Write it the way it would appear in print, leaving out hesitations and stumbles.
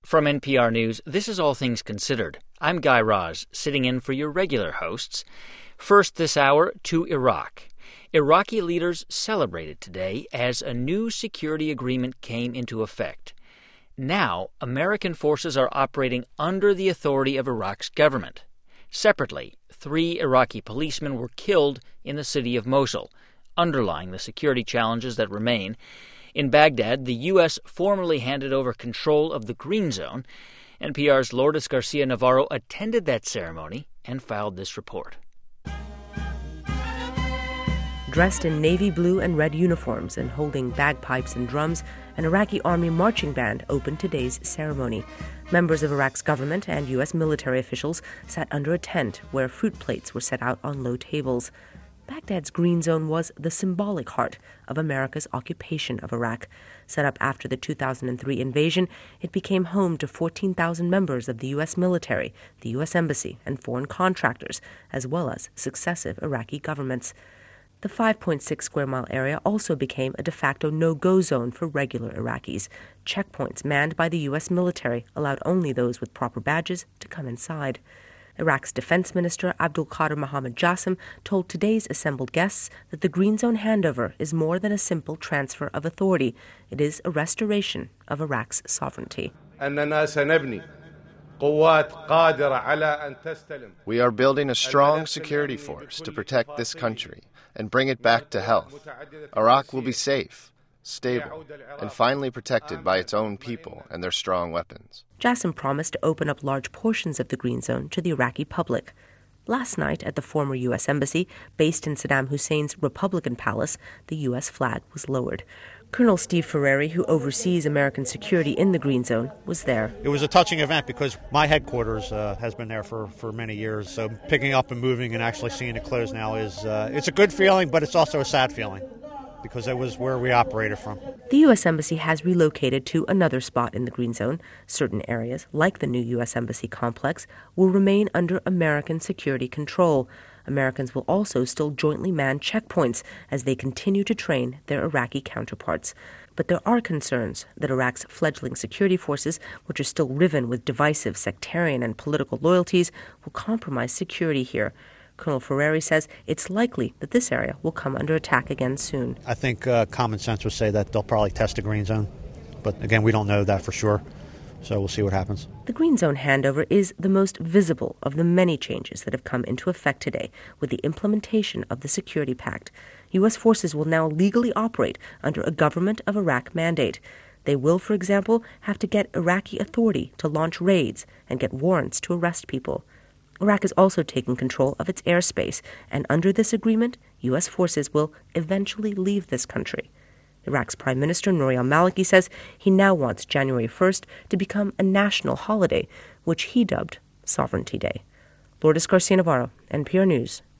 From NPR News, this is All Things Considered. I'm Guy Raz, sitting in for your regular hosts. First this hour, to Iraq. Iraqi leaders celebrated today as a new security agreement came into effect. Now, American forces are operating under the authority of Iraq's government. Separately, 3 Iraqi policemen were killed in the city of Mosul, underlying the security challenges that remain. In Baghdad, the U.S. formally handed over control of the Green Zone. NPR's Lourdes Garcia-Navarro attended that ceremony and filed this report. Dressed in navy blue and red uniforms and holding bagpipes and drums, an Iraqi army marching band opened today's ceremony. Members of Iraq's government and U.S. military officials sat under a tent where fruit plates were set out on low tables. Baghdad's Green Zone was the symbolic heart of America's occupation of Iraq. Set up after the 2003 invasion, it became home to 14,000 members of the U.S. military, the U.S. Embassy, and foreign contractors, as well as successive Iraqi governments. The 5.6 square mile area also became a de facto no-go zone for regular Iraqis. Checkpoints manned by the U.S. military allowed only those with proper badges to come inside. Iraq's Defense Minister Abdul Qadir Mohammed Jassim told today's assembled guests that the Green Zone handover is more than a simple transfer of authority. It is a restoration of Iraq's sovereignty. We are building a strong security force to protect this country and bring it back to health. Iraq will be safe, stable, and finally protected by its own people and their strong weapons. Jassim promised to open up large portions of the Green Zone to the Iraqi public. Last night at the former U.S. Embassy, based in Saddam Hussein's Republican Palace, the U.S. flag was lowered. Colonel Steve Ferreri, who oversees American security in the Green Zone, was there. It was a touching event because my headquarters has been there for many years. So picking up and moving and actually seeing it close now is it's a good feeling, but it's also a sad feeling, because it was where we operated from. The U.S. Embassy has relocated to another spot in the Green Zone. Certain areas, like the new U.S. Embassy complex, will remain under American security control. Americans will also still jointly man checkpoints as they continue to train their Iraqi counterparts. But there are concerns that Iraq's fledgling security forces, which are still riven with divisive sectarian and political loyalties, will compromise security here. Colonel Ferreri says it's likely that this area will come under attack again soon. I think common sense would say that they'll probably test the Green Zone. But again, we don't know that for sure. So we'll see what happens. The Green Zone handover is the most visible of the many changes that have come into effect today with the implementation of the Security Pact. U.S. forces will now legally operate under a Government of Iraq mandate. They will, for example, have to get Iraqi authority to launch raids and get warrants to arrest people. Iraq is also taking control of its airspace, and under this agreement, U.S. forces will eventually leave this country. Iraq's Prime Minister Nouri al-Maliki says he now wants January 1st to become a national holiday, which he dubbed Sovereignty Day. Lourdes Garcia-Navarro, NPR News,